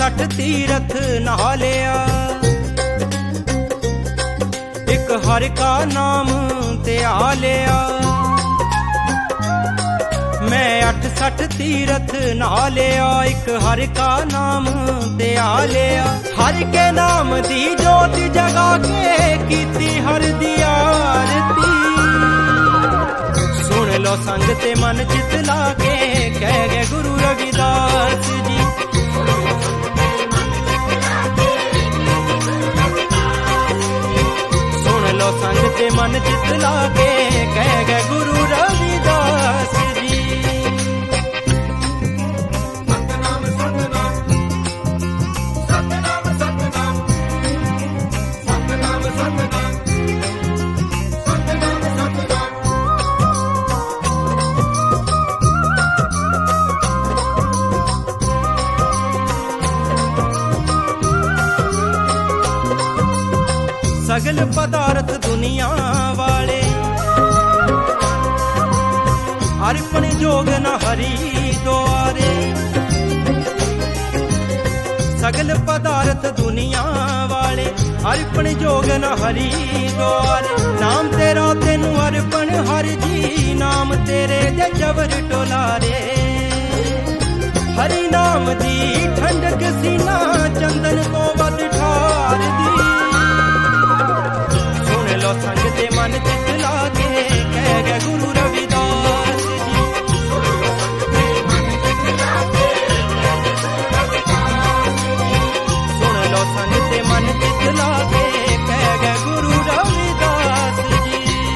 60 तीरथ नहा लिया, एक हर का नाम ते आ लिया। मैं 68 तीरथ नहा लिया, एक हर का नाम ते आ लिया। हर के नाम दी जोत जगा के कीती हर दी आरती। सुन लो संग ते मन चित लाके कह गए गुरु रविदास जी। सुन लो संग ते मन चित लाके कह गए गुरु रविदास जी। सगल पदार्थ दुनिया वाले अर्पण जोग न हरि द्वारे। सगल पदार्थ दुनिया वाले अर्पण जोग न हरि द्वारे। नाम तेरा तेनू अर्पण हर जी, नाम तेरे दे जबर टोलारे। हरि नाम दी ठंडक सीना चंदन तो वध ठार दी। लो संग ते मन चित लाके कह गए गुरु रविदास जी। सुन लो संग ते मन चित लाके कह गए गुरु रविदास जी।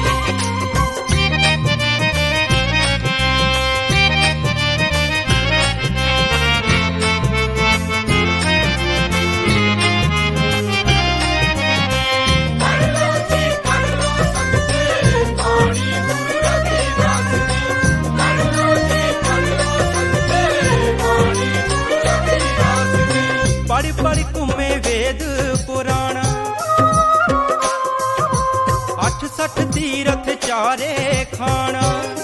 पढ़ पढ़ घूमे वेद पुराण, 68 तीरथ चारे खाना।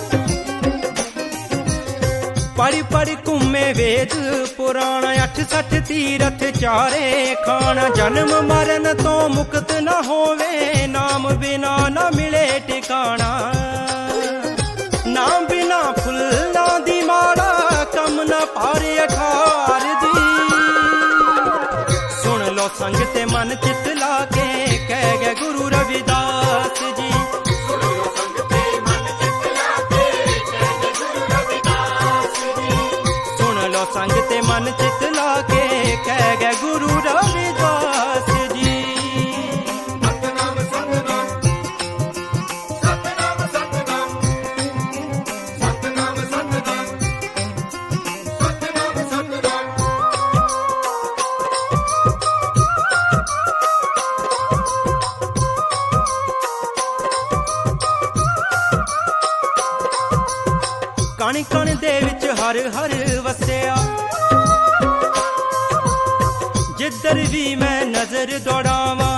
पढ़ पढ़ घूमे वेद पुराण, 68 तीरथ चारे खाना। जन्म मरण तो मुक्त न होवे, नाम बिना न मिले ठिकाना। नाम बिना फुल्लां दी माला, कम न पारे अठार दी। संग ते मन चित लाके कह गए गुरु रविदास जी। संग ते मन चित लाके कह गए गुरु रविदास जी। सुन लो संग ते मन चित लाके कह गए गुरु रविदास जी। सतनाम सतनाम सतनाम सतनाम सतनाम सतनाम सतनाम सतनाम। कण कण दे विच हर हर वसिया, जिधर भी मैं नजर दौड़ावां।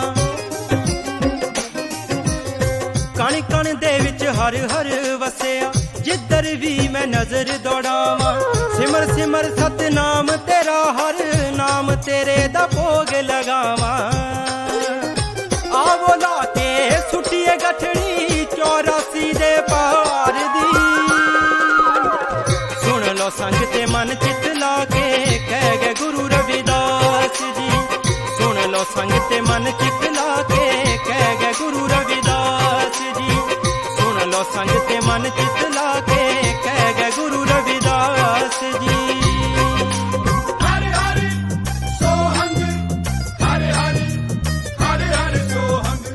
कण कण दे विच हर हर वसिया, जिधर भी मैं नजर दौड़ावां। सिमर सिमर सतनाम तेरा, हर नाम तेरे दा भोग लगावां। आवो ला के सुटिए गठड़ी 84 दे पार दी। लो संग ते मन चित लाके कह गए गुरु रविदास जी। सुन लो संग ते मन चित लाके कह गए गुरु रविदास जी। सुन लो संग ते मन चित लाके कह गए गुरु रविदास जी। हरे हरे सोहंग, हरे हरे हरे हरे सोहंग।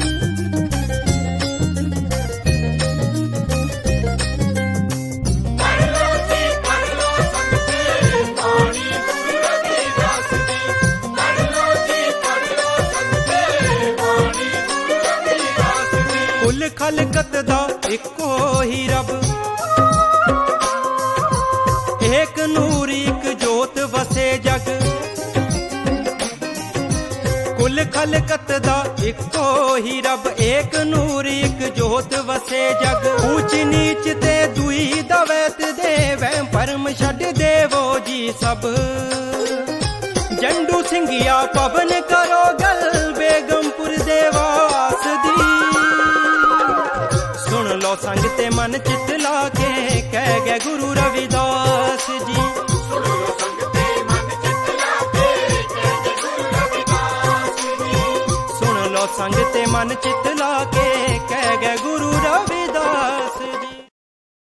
कुल खलकत दा इको ही रब, एक नूर एक जोत वसे जग। कुल खलकत दा इको ही रब, एक नूर एक जोत वसे जग। ऊंच नीच ते दुई दवैत दे, वह परम छड़ देवो जी सब। आगिया पवन करो गल बेगमपुर देवास दी। सुन लो संगते मन चित लाके कह गए गुरु रविदास जी। सुन लो संगते मन चित